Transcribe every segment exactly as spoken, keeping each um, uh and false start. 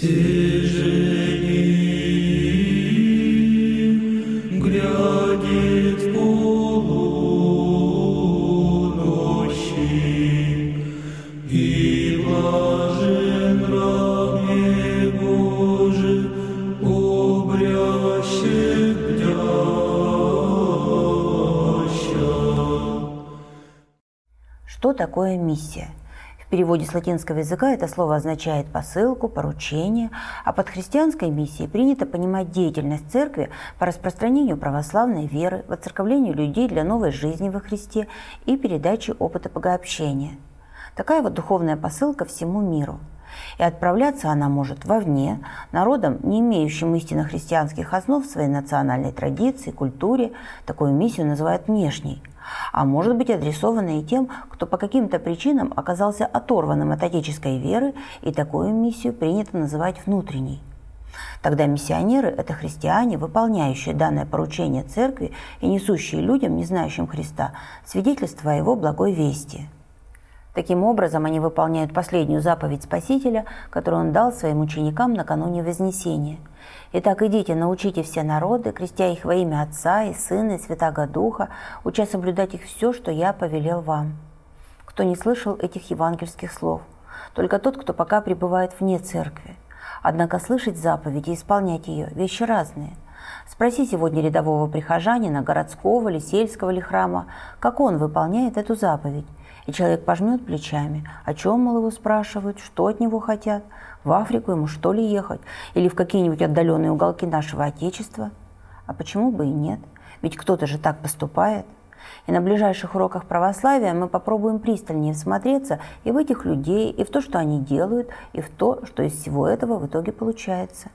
стежени глядит полуночи, и блажен раб Божий, обрящет бдяща. Что такое миссия? В переводе с латинского языка это слово означает посылку, поручение, а под христианской миссией принято понимать деятельность церкви по распространению православной веры, воцерковлению людей для новой жизни во Христе и передаче опыта богообщения. Такая вот духовная посылка всему миру. И отправляться она может вовне, народам, не имеющим истинно христианских основ в своей национальной традиции, культуре. Такую миссию называют внешней. А может быть адресована и тем, кто по каким-то причинам оказался оторванным от отеческой веры, и такую миссию принято называть внутренней. Тогда миссионеры – это христиане, выполняющие данное поручение церкви и несущие людям, не знающим Христа, свидетельство о Его благой вести. Таким образом, они выполняют последнюю заповедь Спасителя, которую Он дал своим ученикам накануне Вознесения. «Итак, идите, научите все народы, крестя их во имя Отца и Сына и Святаго Духа, уча соблюдать их все, что я повелел вам». Кто не слышал этих евангельских слов? Только тот, кто пока пребывает вне церкви. Однако слышать заповеди и исполнять ее – вещи разные. Спроси сегодня рядового прихожанина, городского или сельского ли храма, как он выполняет эту заповедь. И человек пожмет плечами, о чем, мол, его спрашивают, что от него хотят, в Африку ему что ли ехать, или в какие-нибудь отдаленные уголки нашего Отечества. А почему бы и нет? Ведь кто-то же так поступает. И на ближайших уроках православия мы попробуем пристальнее всмотреться и в этих людей, и в то, что они делают, и в то, что из всего этого в итоге получается.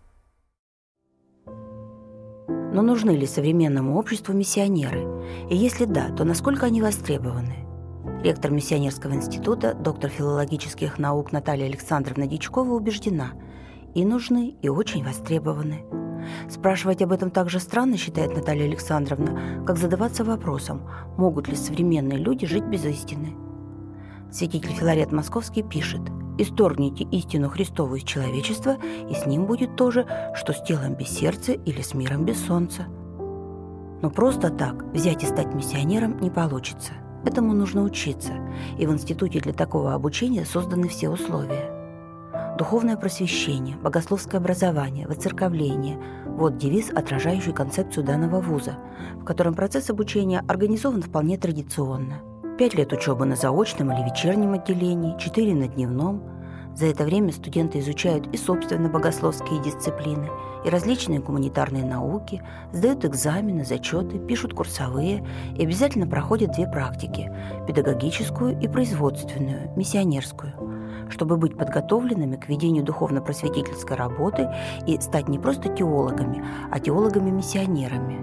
Но нужны ли современному обществу миссионеры? И если да, то насколько они востребованы? Ректор Миссионерского института, доктор филологических наук Наталья Александровна Дичкова убеждена – и нужны, и очень востребованы. Спрашивать об этом так же странно, считает Наталья Александровна, как задаваться вопросом, могут ли современные люди жить без истины. Святитель Филарет Московский пишет: «Исторгните истину Христову из человечества, и с ним будет то же, что с телом без сердца или с миром без солнца». Но просто так взять и стать миссионером не получится. Этому нужно учиться, и в институте для такого обучения созданы все условия. Духовное просвещение, богословское образование, воцерковление – вот девиз, отражающий концепцию данного вуза, в котором процесс обучения организован вполне традиционно. Пять лет учебы на заочном или вечернем отделении, четыре на дневном. За это время студенты изучают и собственно богословские дисциплины, и различные гуманитарные науки, сдают экзамены, зачеты, пишут курсовые и обязательно проходят две практики – педагогическую и производственную, миссионерскую, чтобы быть подготовленными к ведению духовно-просветительской работы и стать не просто теологами, а теологами-миссионерами.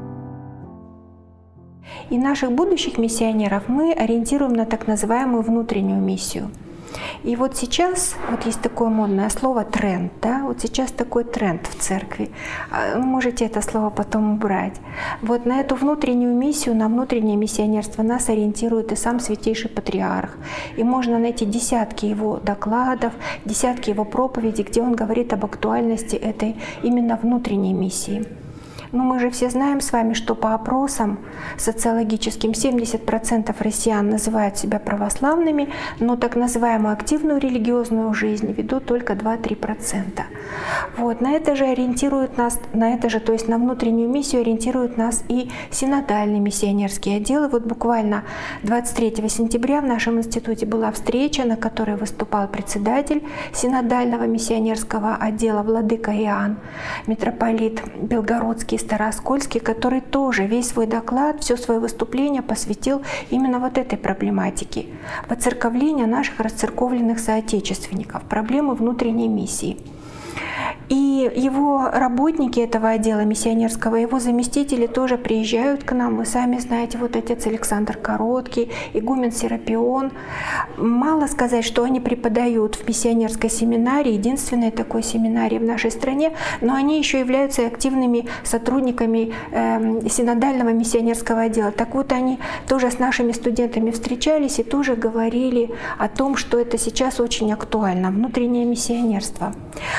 И наших будущих миссионеров мы ориентируем на так называемую внутреннюю миссию. И вот сейчас, вот есть такое модное слово «тренд», да, вот сейчас такой тренд в церкви. Можете это слово потом убрать. Вот на эту внутреннюю миссию, на внутреннее миссионерство нас ориентирует и сам Святейший Патриарх. И можно найти десятки его докладов, десятки его проповедей, где он говорит об актуальности этой именно внутренней миссии. Но мы же все знаем с вами, что по опросам социологическим семьдесят процентов россиян называют себя православными, но так называемую активную религиозную жизнь ведут только два-три процента. Вот, на это же ориентируют нас, на это же, то есть на внутреннюю миссию ориентируют нас и синодальные миссионерские отделы. Вот буквально двадцать третьего сентября в нашем институте была встреча, на которой выступал председатель синодального миссионерского отдела владыка Иоанн, митрополит Белгородский, Старооскольский, который тоже весь свой доклад, все свое выступление посвятил именно вот этой проблематике – воцерковления наших расцерковленных соотечественников, проблемы внутренней миссии. И его работники этого отдела миссионерского, его заместители тоже приезжают к нам. Вы сами знаете, вот отец Александр Короткий, игумен Серапион. Мало сказать, что они преподают в миссионерской семинарии, единственной такой семинарии в нашей стране, но они еще являются активными сотрудниками э, синодального миссионерского отдела. Так вот, они тоже с нашими студентами встречались и тоже говорили о том, что это сейчас очень актуально, внутреннее миссионерство.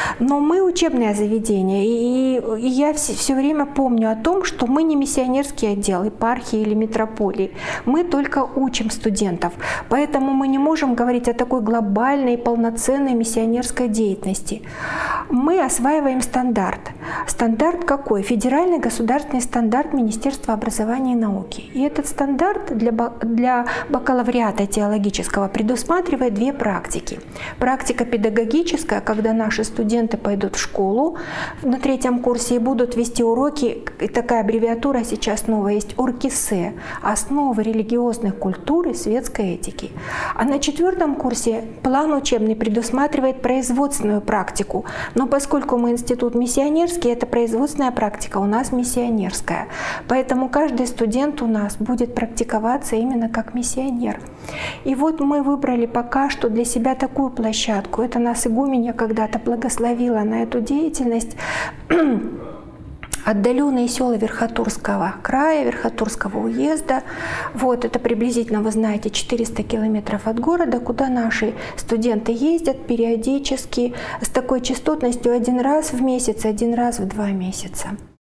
Но мы учебное заведение, и, и я все, все время помню о том, что мы не миссионерский отдел епархии или метрополии. Мы только учим студентов. Поэтому мы не можем говорить о такой глобальной, полноценной миссионерской деятельности. Мы осваиваем стандарт. Стандарт какой? Федеральный государственный стандарт Министерства образования и науки. И этот стандарт для, для бакалавриата теологического предусматривает две практики. Практика педагогическая, когда наши студенты пойдут в школу на третьем курсе и будут вести уроки, и такая аббревиатура сейчас новая есть, ОРКИСЭ, основы религиозной культуры, светской этики. А на четвертом курсе план учебный предусматривает производственную практику. Но поскольку мы институт миссионерский, это производственная практика у нас миссионерская. Поэтому каждый студент у нас будет практиковаться именно как миссионер. И вот мы выбрали пока что для себя такую площадку. Это нас игуменья когда-то благословила на эту деятельность. Отдаленные села Верхотурского края, Верхотурского уезда. Вот это приблизительно, вы знаете, четыреста километров от города, куда наши студенты ездят периодически с такой частотностью один раз в месяц, один раз в два месяца.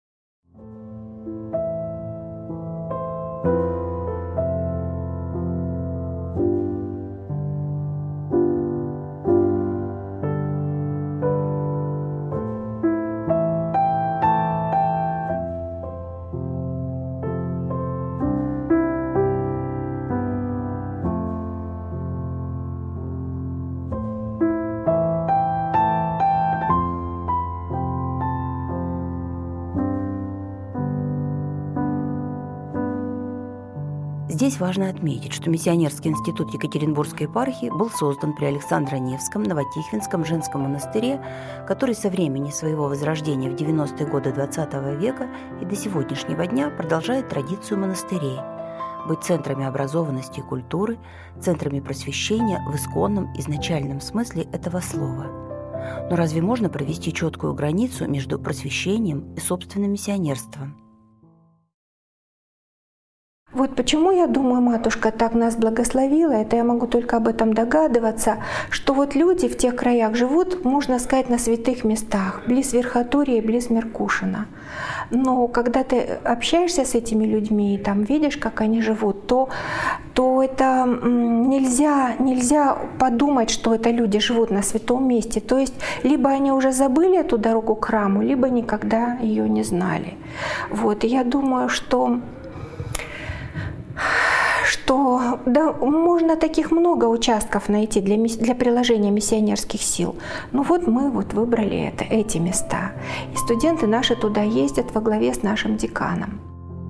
Здесь важно отметить, что Миссионерский институт Екатеринбургской епархии был создан при Александро-Невском Новотихвинском женском монастыре, который со времени своего возрождения в девяностые годы двадцатого века и до сегодняшнего дня продолжает традицию монастырей – быть центрами образованности и культуры, центрами просвещения в исконном изначальном смысле этого слова. Но разве можно провести четкую границу между просвещением и собственным миссионерством? Вот почему, я думаю, матушка так нас благословила, это я могу только об этом догадываться, что вот люди в тех краях живут, можно сказать, на святых местах, близ Верхотурья и близ Меркушина. Но когда ты общаешься с этими людьми и там видишь, как они живут, то, то это нельзя, нельзя подумать, что это люди живут на святом месте. То есть либо они уже забыли эту дорогу к храму, либо никогда ее не знали. Вот, и я думаю, что... что да, можно таких много участков найти для, для приложения миссионерских сил. Ну вот мы вот выбрали это, эти места. И студенты наши туда ездят во главе с нашим деканом.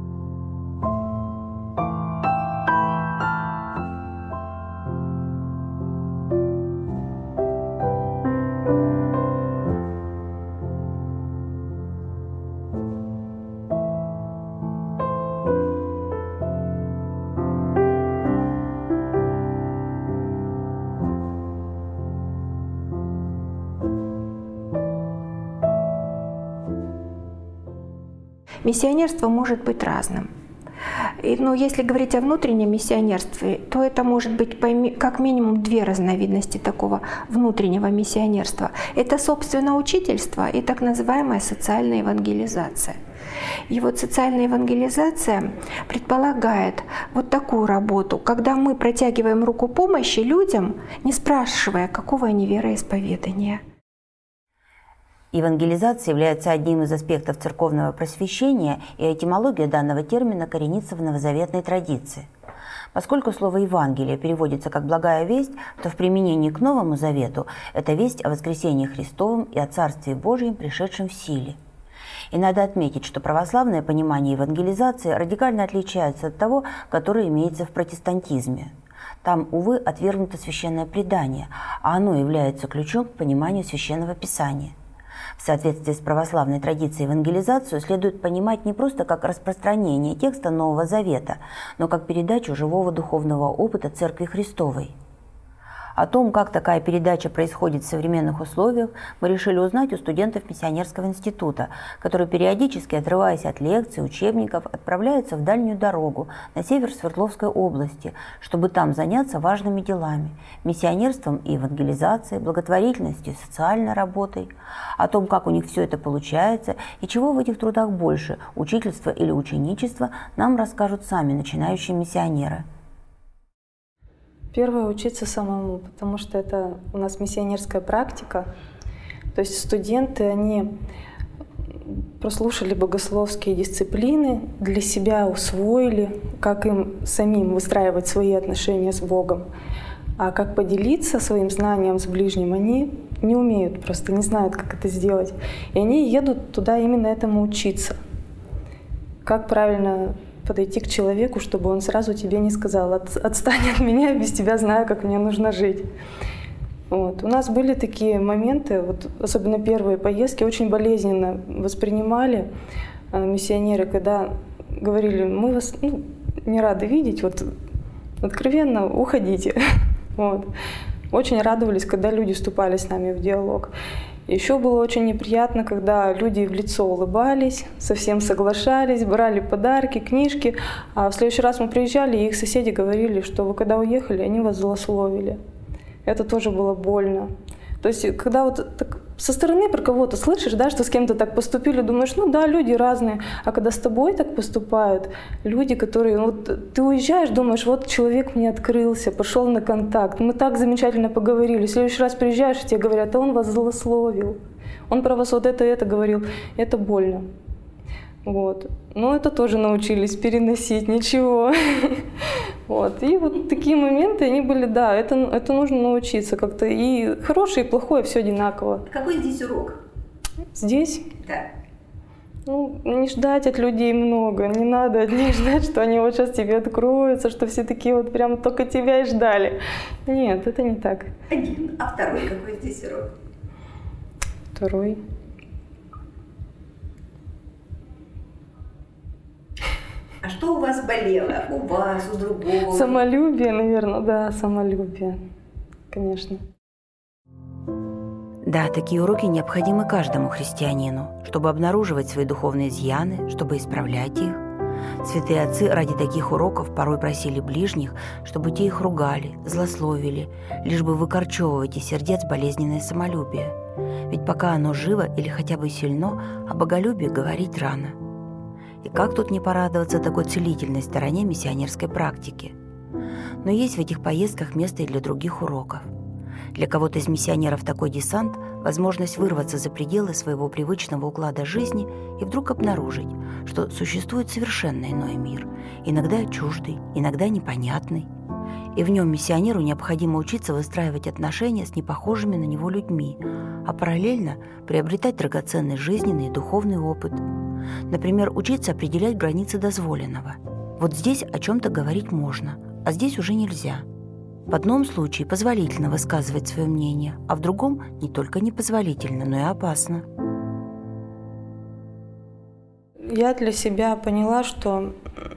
Миссионерство может быть разным. И, ну, если говорить о внутреннем миссионерстве, то это может быть как минимум две разновидности такого внутреннего миссионерства. Это, собственно, учительство и так называемая социальная евангелизация. И вот социальная евангелизация предполагает вот такую работу, когда мы протягиваем руку помощи людям, не спрашивая, какого они вероисповедания. Евангелизация является одним из аспектов церковного просвещения, и этимология данного термина коренится в новозаветной традиции. Поскольку слово «Евангелие» переводится как «благая весть», то в применении к Новому Завету это весть о воскресении Христовом и о Царстве Божьем, пришедшем в силе. И надо отметить, что православное понимание евангелизации радикально отличается от того, которое имеется в протестантизме. Там, увы, отвергнуто священное предание, а оно является ключом к пониманию священного писания. В соответствии с православной традицией евангелизацию следует понимать не просто как распространение текста Нового Завета, но как передачу живого духовного опыта Церкви Христовой. О том, как такая передача происходит в современных условиях, мы решили узнать у студентов Миссионерского института, которые периодически, отрываясь от лекций, учебников, отправляются в дальнюю дорогу на север Свердловской области, чтобы там заняться важными делами – миссионерством и евангелизацией, благотворительностью и социальной работой. О том, как у них все это получается и чего в этих трудах больше – учительство или ученичество, нам расскажут сами начинающие миссионеры. Первое – учиться самому, потому что это у нас миссионерская практика. То есть студенты, они прослушали богословские дисциплины, для себя усвоили, как им самим выстраивать свои отношения с Богом. А как поделиться своим знанием с ближним, они не умеют, просто не знают, как это сделать. И они едут туда именно этому учиться. Как правильно подойти к человеку, чтобы он сразу тебе не сказал: «Отстань от меня, без тебя знаю, как мне нужно жить». Вот. У нас были такие моменты, вот, особенно первые поездки, очень болезненно воспринимали э, миссионеры, когда говорили: «Мы вас ну, не рады видеть, вот, откровенно уходите». Вот. Очень радовались, когда люди вступали с нами в диалог. Еще было очень неприятно, когда люди в лицо улыбались, совсем соглашались, брали подарки, книжки. А в следующий раз мы приезжали, и их соседи говорили, что вы когда уехали, они вас злословили. Это тоже было больно. То есть, когда вот так со стороны про кого-то слышишь, да, что с кем-то так поступили, думаешь, ну да, люди разные. А когда с тобой так поступают, люди, которые... Вот ты уезжаешь, думаешь, вот человек мне открылся, пошел на контакт, мы так замечательно поговорили. В следующий раз приезжаешь, и тебе говорят: а он вас злословил, он про вас вот это и это говорил. Это больно. Вот. Но это тоже научились переносить, ничего. Вот. И вот такие моменты, они были, да, это, это нужно научиться как-то. И хорошее, и плохое, все одинаково. Какой здесь урок? Здесь? Да. Ну, не ждать от людей много, не надо от них ждать, что они вот сейчас тебе откроются, что все такие вот прям только тебя и ждали. Нет, это не так. Один. А второй какой здесь урок? Второй. А что у вас болело? У вас, у другого? Самолюбие, наверное, да, самолюбие, конечно. Да, такие уроки необходимы каждому христианину, чтобы обнаруживать свои духовные изъяны, чтобы исправлять их. Святые отцы ради таких уроков порой просили ближних, чтобы те их ругали, злословили, лишь бы выкорчевывать из сердец болезненное самолюбие. Ведь пока оно живо или хотя бы сильно, о боголюбии говорить рано. И как тут не порадоваться такой целительной стороне миссионерской практики? Но есть в этих поездках место и для других уроков. Для кого-то из миссионеров такой десант – возможность вырваться за пределы своего привычного уклада жизни и вдруг обнаружить, что существует совершенно иной мир, иногда чуждый, иногда непонятный. И в нем миссионеру необходимо учиться выстраивать отношения с непохожими на него людьми, а параллельно приобретать драгоценный жизненный и духовный опыт. Например, учиться определять границы дозволенного. Вот здесь о чем-то говорить можно, а здесь уже нельзя. В одном случае позволительно высказывать свое мнение, а в другом не только непозволительно, но и опасно. Я для себя поняла, что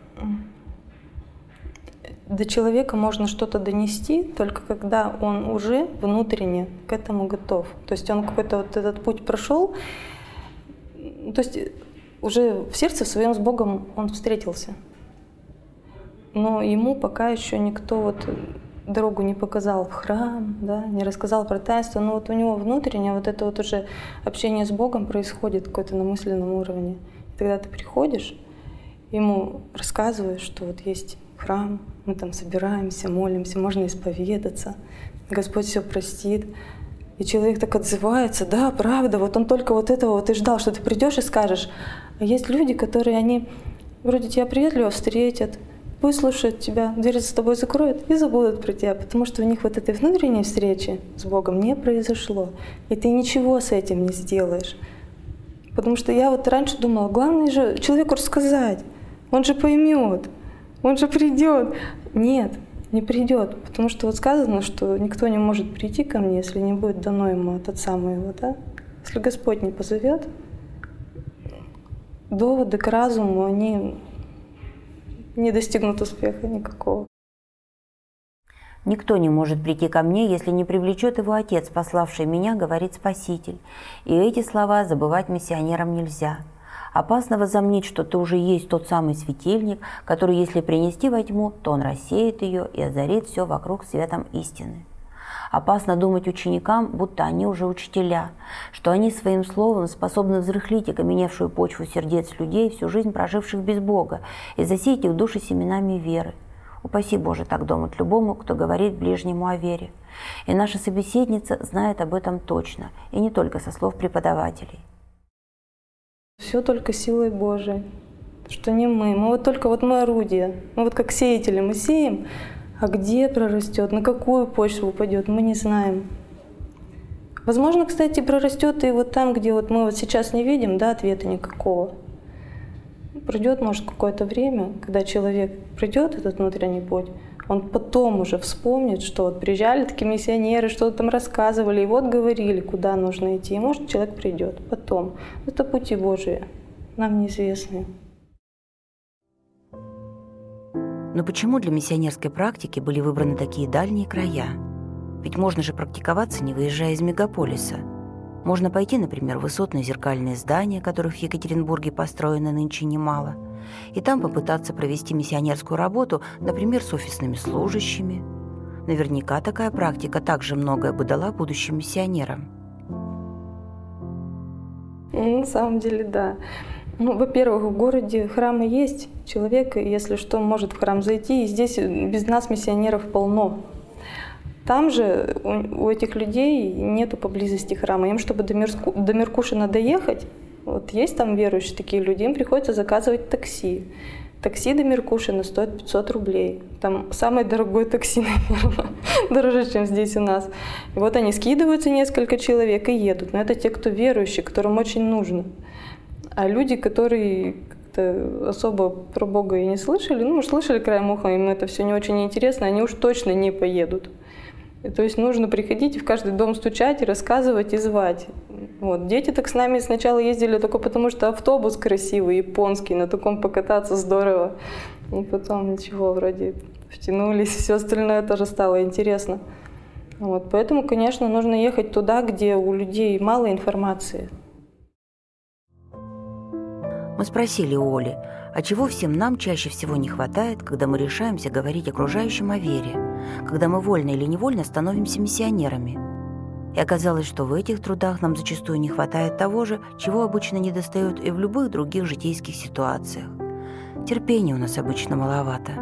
до человека можно что-то донести, только когда он уже внутренне к этому готов. То есть он какой-то вот этот путь прошел, то есть уже в сердце своем с Богом он встретился. Но ему пока еще никто вот дорогу не показал в храм, да, не рассказал про таинство, но вот у него внутренне вот это вот уже общение с Богом происходит какое-то на мысленном уровне. И тогда ты приходишь, ему рассказываешь, что вот есть храм, мы там собираемся, молимся, можно исповедаться, Господь все простит. И человек так отзывается: да, правда, вот он только вот этого вот и ждал, что ты придешь и скажешь. А есть люди, которые, они вроде тебя приветливо встретят, выслушают тебя, дверь за тобой закроют и забудут про тебя, потому что у них вот этой внутренней встречи с Богом не произошло. И ты ничего с этим не сделаешь. Потому что я вот раньше думала, главное же человеку рассказать, он же поймет, он же придет. Нет, не придет, потому что вот сказано, что никто не может прийти ко мне, если не будет дано ему от Отца моего, да? Если Господь не позовет, доводы к разуму, они не достигнут успеха никакого. Никто не может прийти ко мне, если не привлечет его Отец, пославший меня, говорит Спаситель. И эти слова забывать миссионерам нельзя. Опасно возомнить, что ты уже есть тот самый светильник, который, если принести во тьму, то он рассеет ее и озарит все вокруг светом истины. Опасно думать ученикам, будто они уже учителя, что они своим словом способны взрыхлить окаменевшую почву сердец людей, всю жизнь проживших без Бога, и засеять их души семенами веры. Упаси Боже так думать любому, кто говорит ближнему о вере. И наша собеседница знает об этом точно, и не только со слов преподавателей. Все только силой Божией, что не мы. Мы вот только вот мы орудия. Мы вот как сеятели, мы сеем, а где прорастет, на какую почву упадет, мы не знаем. Возможно, кстати, прорастет и вот там, где вот мы вот сейчас не видим, да, ответа никакого. Пройдет, может, какое-то время, когда человек пройдет этот внутренний путь, он потом уже вспомнит, что вот приезжали такие миссионеры, что-то там рассказывали, и вот говорили, куда нужно идти. И может, человек придет потом. Это пути Божии, нам неизвестны. Но почему для миссионерской практики были выбраны такие дальние края? Ведь можно же практиковаться, не выезжая из мегаполиса. Можно пойти, например, в высотные зеркальные здания, которых в Екатеринбурге построено нынче немало, и там попытаться провести миссионерскую работу, например, с офисными служащими. Наверняка такая практика также многое бы дала будущим миссионерам. На самом деле, да. Ну, во-первых, в городе храмы есть. Человек, если что, может в храм зайти. И здесь без нас миссионеров полно. Там же у, у этих людей нету поблизости храма. Им, чтобы до, Мерку, до Меркушина доехать, вот есть там верующие такие люди, им приходится заказывать такси. Такси до Меркушина стоит пятьсот рублей. Там самое дорогое такси, наверное, дороже, чем здесь у нас. И вот они скидываются, несколько человек, и едут. Но это те, кто верующие, которым очень нужно. А люди, которые как-то особо про Бога и не слышали, ну, слышали краем уха, им это все не очень интересно, они уж точно не поедут. И, то есть нужно приходить и в каждый дом стучать, и рассказывать, и звать. Вот. Дети так с нами сначала ездили только потому, что автобус красивый, японский, на таком покататься здорово. И потом ничего, вроде втянулись, все остальное тоже стало интересно. Вот. Поэтому, конечно, нужно ехать туда, где у людей мало информации. Мы спросили у Оли, а чего всем нам чаще всего не хватает, когда мы решаемся говорить окружающим о вере, когда мы вольно или невольно становимся миссионерами. И оказалось, что в этих трудах нам зачастую не хватает того же, чего обычно недостает и в любых других житейских ситуациях. Терпения у нас обычно маловато.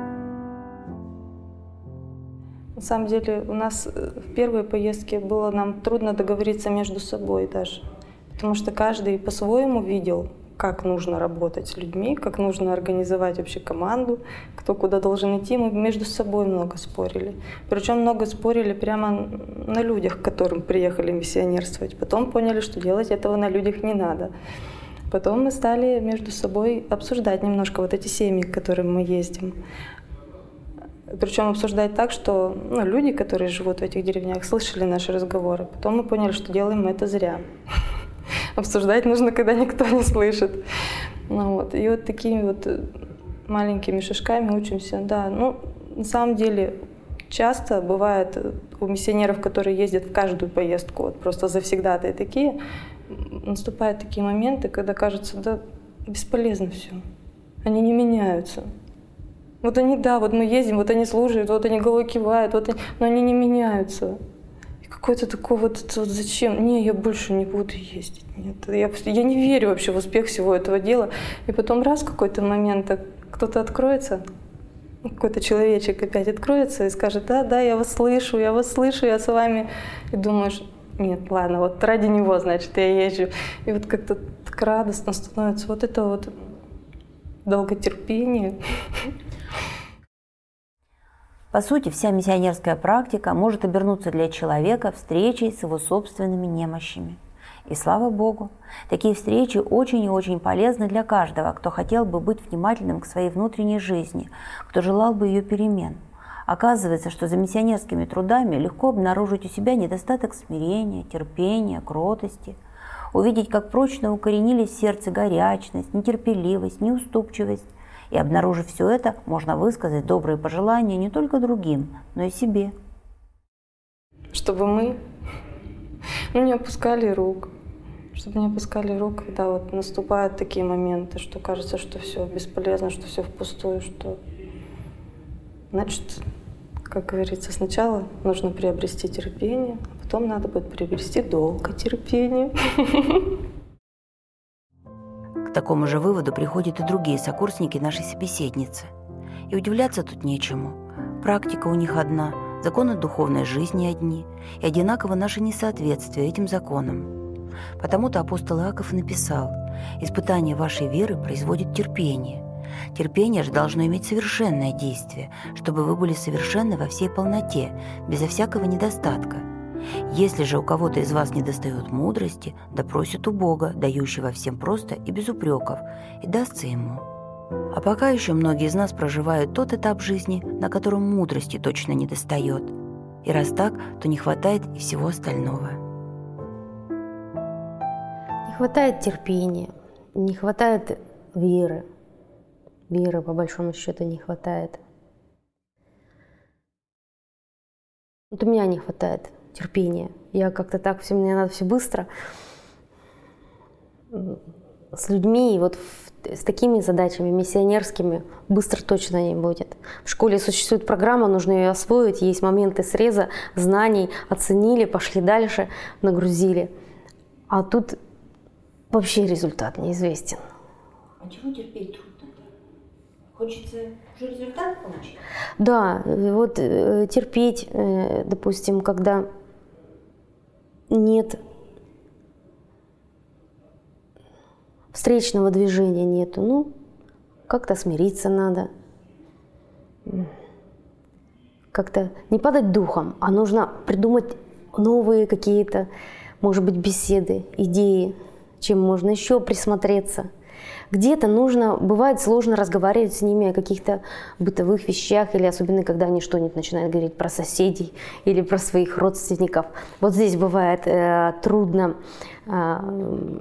На самом деле у нас в первой поездке было нам трудно договориться между собой даже, потому что каждый по-своему видел, как нужно работать с людьми, как нужно организовать вообще команду, кто куда должен идти. Мы между собой много спорили. Причем много спорили прямо на людях, к которым приехали миссионерствовать. Потом поняли, что делать этого на людях не надо. Потом мы стали между собой обсуждать немножко вот эти семьи, к которым мы ездим. Причем обсуждать так, что ну, люди, которые живут в этих деревнях, слышали наши разговоры. Потом мы поняли, что делаем мы это зря. Обсуждать нужно, когда никто не слышит. Ну, вот. И вот такими вот маленькими шажками учимся. Да, ну, на самом деле, часто бывает у миссионеров, которые ездят в каждую поездку, вот просто завсегдатые такие, наступают такие моменты, когда кажется, да, бесполезно все. Они не меняются. Вот они, да, вот мы ездим, вот они слушают, вот они головой кивают, вот они, но они не меняются. Какой-то такой вот, вот зачем? Не, я больше не буду ездить. Нет, я, я не верю вообще в успех всего этого дела. И потом раз в какой-то момент кто-то откроется, какой-то человечек опять откроется и скажет, да, да, я вас слышу, я вас слышу, я с вами. И думаешь, нет, ладно, вот ради него, значит, я езжу. И вот как-то так радостно становится. Вот это вот долготерпение. По сути, вся миссионерская практика может обернуться для человека встречей с его собственными немощами. И слава Богу, такие встречи очень и очень полезны для каждого, кто хотел бы быть внимательным к своей внутренней жизни, кто желал бы ее перемен. Оказывается, что за миссионерскими трудами легко обнаружить у себя недостаток смирения, терпения, кротости, увидеть, как прочно укоренились в сердце горячность, нетерпеливость, неуступчивость. И обнаружив все это, можно высказать добрые пожелания не только другим, но и себе. чтобы мы ну, не опускали рук. Чтобы не опускали рук, когда вот наступают такие моменты, что кажется, что все бесполезно, что все впустую, что... Значит, как говорится, сначала нужно приобрести терпение, а потом надо будет приобрести долготерпение. К такому же выводу приходят и другие сокурсники нашей собеседницы. И удивляться тут нечему. Практика у них одна, законы духовной жизни одни, и одинаково наше несоответствие этим законам. Потому-то апостол Иаков и написал: «Испытание вашей веры производит терпение». Терпение же должно иметь совершенное действие, чтобы вы были совершенны во всей полноте, безо всякого недостатка. Если же у кого-то из вас недостает мудрости, да просит у Бога, дающего всем просто и без упреков, и дастся ему. А пока еще многие из нас проживают тот этап жизни, на котором мудрости точно недостает. И раз так, то не хватает и всего остального. Не хватает терпения, не хватает веры. Веры, по большому счету, не хватает. Вот у меня не хватает терпения. Я как-то так, все, мне надо все быстро. С людьми, и вот в, с такими задачами миссионерскими быстро точно не будет. В школе существует программа, нужно ее освоить, есть моменты среза знаний, оценили, пошли дальше, нагрузили. А тут вообще результат неизвестен. А чего терпеть трудно-то? Хочется уже результат получить? Да, вот э, терпеть, э, допустим, когда нет встречного движения, нету, ну, как-то смириться надо. Как-то не падать духом, а нужно придумать новые какие-то, может быть, беседы, идеи, чем можно еще присмотреться. Где-то нужно, бывает сложно разговаривать с ними о каких-то бытовых вещах, или особенно, когда они что-нибудь начинают говорить про соседей или про своих родственников. Вот здесь бывает э, трудно э,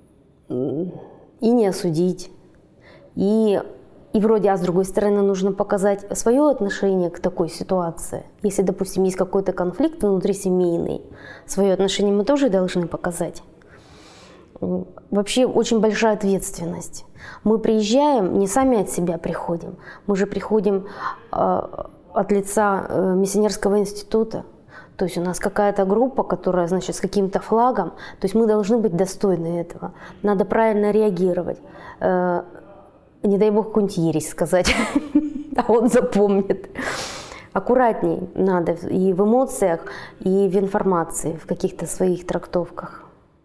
и не осудить, и, и вроде, а с другой стороны, нужно показать свое отношение к такой ситуации. Если, допустим, есть какой-то конфликт внутрисемейный, свое отношение мы тоже должны показать. Вообще очень большая ответственность. Мы приезжаем, не сами от себя приходим, мы же приходим э, от лица э, миссионерского института. То есть у нас какая-то группа, которая, значит, с каким-то флагом, то есть мы должны быть достойны этого. Надо правильно реагировать. Э, не дай бог какую-нибудь ересь сказать, а он запомнит. Аккуратней надо и в эмоциях, и в информации, в каких-то своих трактовках.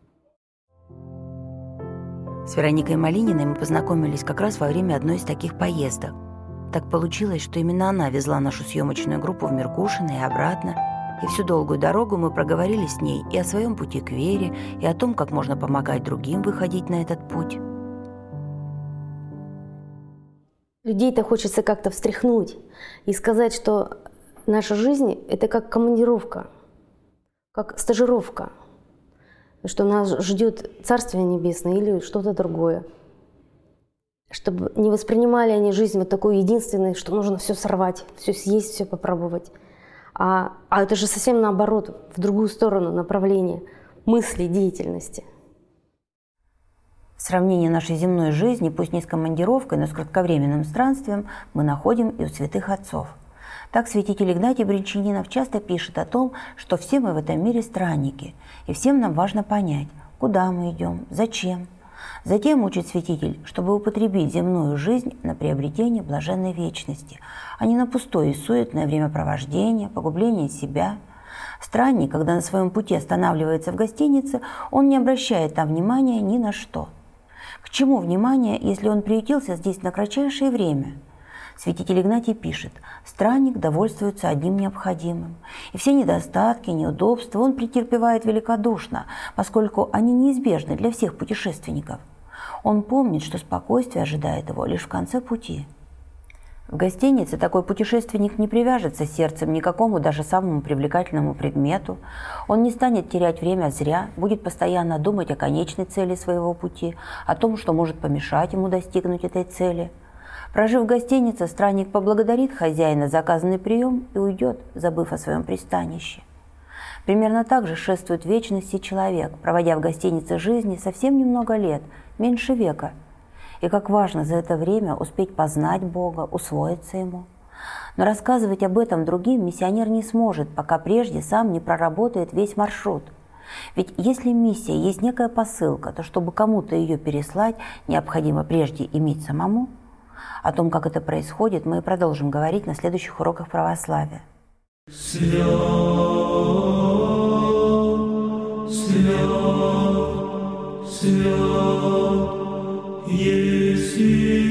С Вероникой Малининой мы познакомились как раз во время одной из таких поездок. Так получилось, что именно она везла нашу съемочную группу в Меркушино и обратно, и всю долгую дорогу мы проговорили с ней и о своем пути к вере, и о том, как можно помогать другим выходить на этот путь. Людей-то хочется как-то встряхнуть и сказать, что наша жизнь – это как командировка, как стажировка, что нас ждет Царствие Небесное или что-то другое. Чтобы не воспринимали они жизнь вот такой единственной, что нужно все сорвать, все съесть, все попробовать. А, а это же совсем наоборот, в другую сторону направление мысли, деятельности. Сравнение нашей земной жизни, пусть не с командировкой, но с кратковременным странствием, мы находим и у святых отцов. Так святитель Игнатий Брянчанинов часто пишет о том, что все мы в этом мире странники, и всем нам важно понять, куда мы идем, зачем. Затем учит святитель, чтобы употребить земную жизнь на приобретение блаженной вечности, а не на пустое и суетное времяпровождение, погубление себя. Странник, когда на своем пути останавливается в гостинице, он не обращает там внимания ни на что. К чему внимание, если он приютился здесь на кратчайшее время? Святитель Игнатий пишет: «Странник довольствуется одним необходимым, и все недостатки, неудобства он претерпевает великодушно, поскольку они неизбежны для всех путешественников. Он помнит, что спокойствие ожидает его лишь в конце пути». В гостинице такой путешественник не привяжется сердцем ни к какому, даже самому привлекательному предмету. Он не станет терять время зря, будет постоянно думать о конечной цели своего пути, о том, что может помешать ему достигнуть этой цели. Прожив в гостинице, странник поблагодарит хозяина за оказанный прием и уйдет, забыв о своем пристанище. Примерно так же шествует в вечности человек, проводя в гостинице жизни совсем немного лет, меньше века. И как важно за это время успеть познать Бога, усвоиться Ему. Но рассказывать об этом другим миссионер не сможет, пока прежде сам не проработает весь маршрут. Ведь если миссия есть некая посылка, то чтобы кому-то ее переслать, необходимо прежде иметь самому. О том, как это происходит, мы и продолжим говорить на следующих уроках православия. Свят, свят, свят, еси